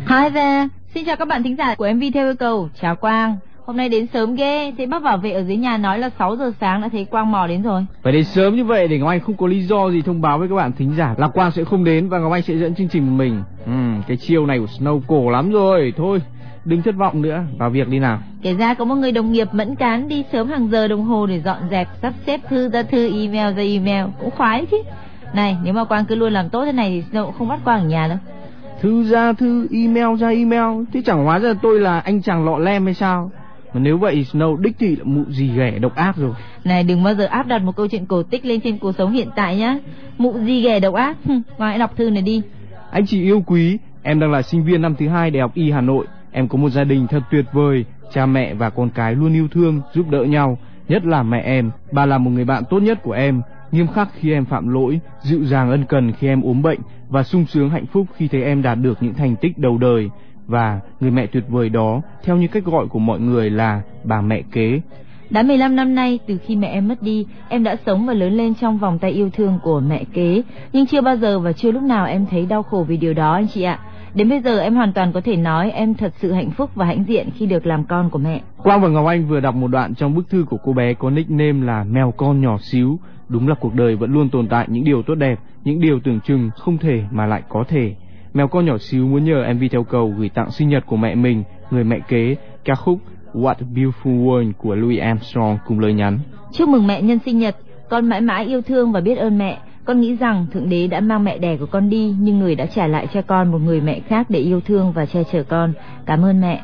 Hi there, xin chào các bạn thính giả của MV theo yêu cầu. Chào Quang, hôm nay đến sớm ghê. Thấy bác bảo vệ ở dưới nhà nói là 6 giờ sáng đã thấy Quang mò đến rồi. Phải đến sớm như vậy để Ngọc Anh không có lý do gì thông báo với các bạn thính giả là Quang sẽ không đến và Ngọc Anh sẽ dẫn chương trình một mình. Cái chiêu này của Snow cổ lắm rồi. Thôi, đừng thất vọng nữa, vào việc đi nào. Kể ra có một người đồng nghiệp mẫn cán đi sớm hàng giờ đồng hồ để dọn dẹp, sắp xếp thư ra thư, email ra email, cũng khoái chứ. Này, nếu mà Quang cứ luôn làm tốt thế này thì Snow cũng không bắt Quang ở nhà đâu. Thư ra thư, email ra email, thế chẳng hóa ra tôi là anh chàng lọ lem hay sao? Mà nếu vậy Snow đích thị là mụ gì ghẻ độc ác rồi. Này, đừng bao giờ áp đặt một câu chuyện cổ tích lên trên cuộc sống hiện tại nhá. Mụ gì ghẻ độc ác, Quang hãy đọc thư này đi. Anh chị yêu quý, em đang là sinh viên năm thứ 2 Đại học Y Hà Nội. Em có một gia đình thật tuyệt vời, cha mẹ và con cái luôn yêu thương, giúp đỡ nhau. Nhất là mẹ em, bà là một người bạn tốt nhất của em, nghiêm khắc khi em phạm lỗi, dịu dàng ân cần khi em ốm bệnh và sung sướng hạnh phúc khi thấy em đạt được những thành tích đầu đời. Và người mẹ tuyệt vời đó, theo như cách gọi của mọi người, là bà mẹ kế. Đã 15 năm nay, từ khi mẹ em mất đi, em đã sống và lớn lên trong vòng tay yêu thương của mẹ kế. Nhưng chưa bao giờ và chưa lúc nào em thấy đau khổ vì điều đó anh chị ạ. Đến bây giờ em hoàn toàn có thể nói em thật sự hạnh phúc và hãnh diện khi được làm con của mẹ. Quang và Ngọc Anh vừa đọc một đoạn trong bức thư của cô bé có nickname là Mèo Con Nhỏ Xíu. Đúng là cuộc đời vẫn luôn tồn tại những điều tốt đẹp, những điều tưởng chừng không thể mà lại có thể. Mèo Con Nhỏ Xíu muốn nhờ MV theo cầu gửi tặng sinh nhật của mẹ mình, người mẹ kế, ca khúc What a Beautiful World của Louis Armstrong cùng lời nhắn: Chúc mừng mẹ nhân sinh nhật, con mãi mãi yêu thương và biết ơn mẹ. Con nghĩ rằng Thượng Đế đã mang mẹ đẻ của con đi, nhưng người đã trả lại cho con một người mẹ khác để yêu thương và che chở con. Cảm ơn mẹ.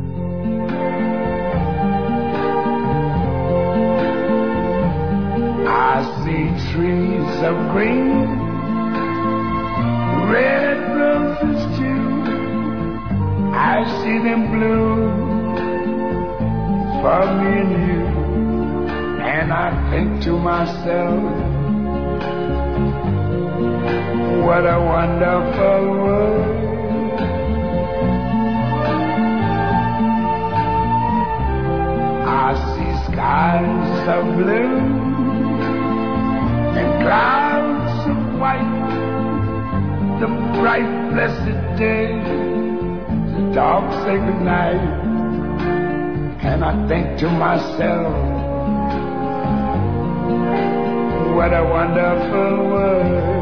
I see trees of green, red roses too. I see them blue for me and you. And I think to myself, what a wonderful world. I see skies of blue and clouds of white, the bright blessed day, the dark sacred night. And I think to myself, what a wonderful world.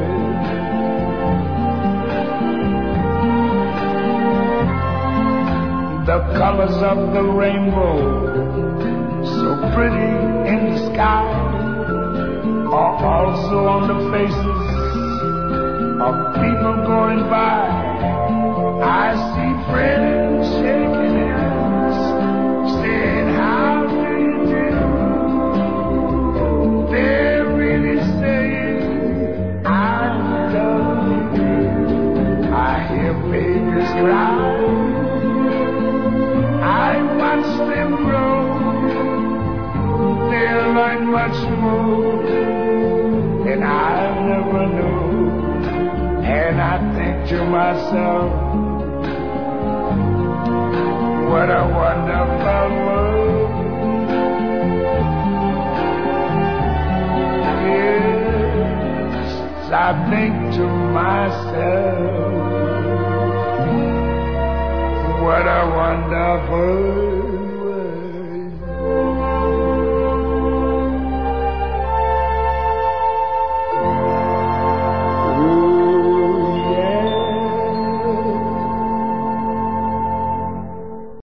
The colors of the rainbow, so pretty in the sky, are also on the faces of people going by. I see friends shaking hands, saying how do you do. They're really saying I love you. I hear babies cry, I watch them grow. They'll learn much more than I never knew. And I think to myself, what a wonderful world. Yes, I think to myself, what a wonderful